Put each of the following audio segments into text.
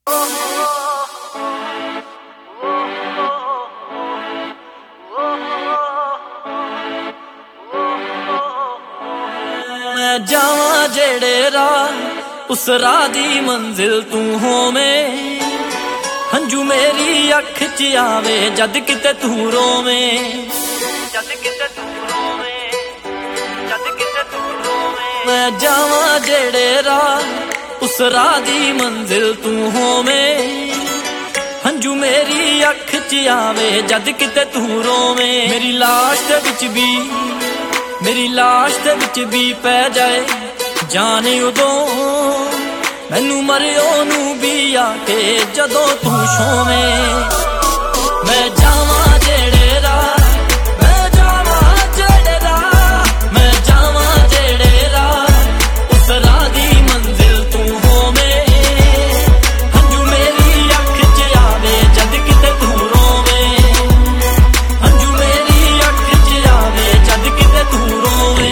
मैं जावां जेड़े राह उस राह दी मंजिल तू होवें, हंजू मेरी अख च आवे जद किते तू रोवें, जद किते तू रोवें, जद किते तू रोवें। मैं जावां जेड़े राह उस राह दी मंजिल तू होवें, हंजू मेरी अख च आवे जद किते तू रोवें। मेरी लाश दे विच भी, मेरी लाश दे विच भी पै जाए जान उदों, मैनू मरियो नू भी आके जदों तू छोवें। मैं जावां जेड़े राह, मैं जावां जेड़े राह, मैं जावां जेड़े राह उस राह दी मंजिल तू होवें, हंजू मेरी अख च आवे जद किते तू रोवें, हंजू मेरी अख च आवे जद किते तू रोवें।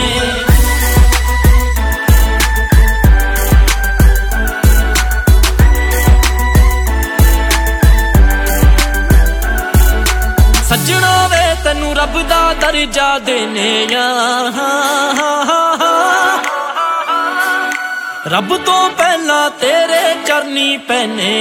सजना वे तैनू रब दा दर्जा देने रब तो पहला तेरे चरनी पैने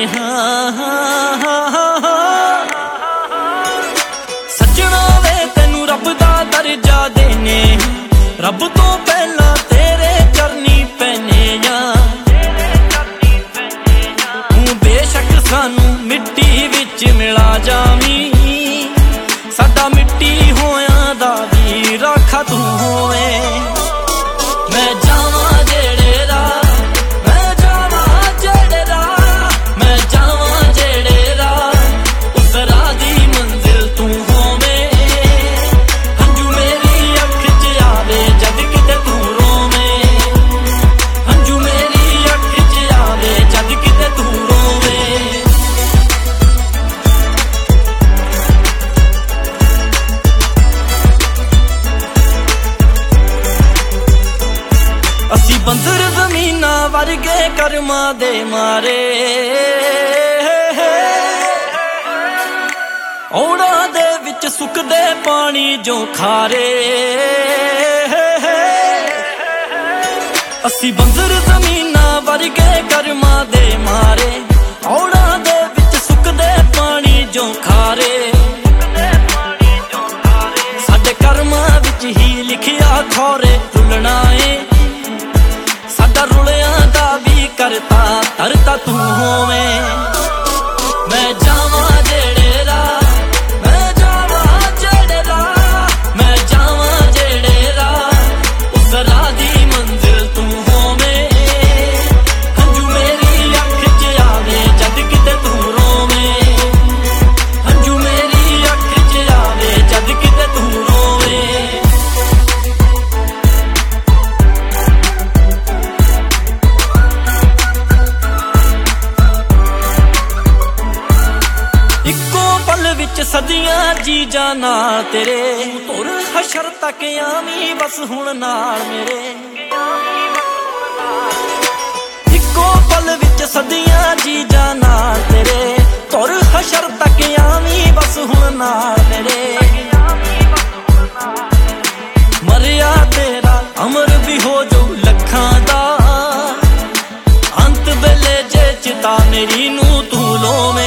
सजना वे तैनू रब दा दर्जा देने, रब तो पहला तेरे चरनी पैने तू बेशक सानू मिट्टी विच मिला जावी, साडा मिट्टी होया दा भी राखा तू होवे। मैं जावां जेड़े राह, मैं जावां जेड़े राह, मैं जावां जेड़े राह उस राह दी मंजिल तू होवे, हंजू मेरी अख च आवे जद किते तू रोवें, हंजू मेरी अख च आवे जद किते तू रोवें। असी बंदर जमीना वर्गे कर्मा दे मारे, औड़ा दे विच सुकदे पानी जो खारे। असी बंदर जमीना वर्गे कर्मा दे मारे, औड़ा दे विच सुकदे पानी जो खारे। साडे कर्मा विच ही लिखिया खौरे रुलना है, साडा रुलिया दा भी करता तरता तू होवें। मैं जावां जेड़े राह, मैं जावां जेड़े राह, मैं जावां जेड़े राह उस राह दी मंजिल तू होवें, हंजू मेरी अख च आवे जद किते तू रोवें, हंजू मेरी अख च आवे जद किते तू रोवें। इक्को पल विच सदियां जीजा नाल तेरे, तुर हशर तक आवी बस हुण नाल मेरे। इक्को पल विच सदियां जीजा नाल तेरे, तुर हशर तक आवी बस हुण नाल मेरे। मरिया तेरा अमर भी हो जो लखां दा, अंत वेले जे चिता मेरी नू तू लोवें।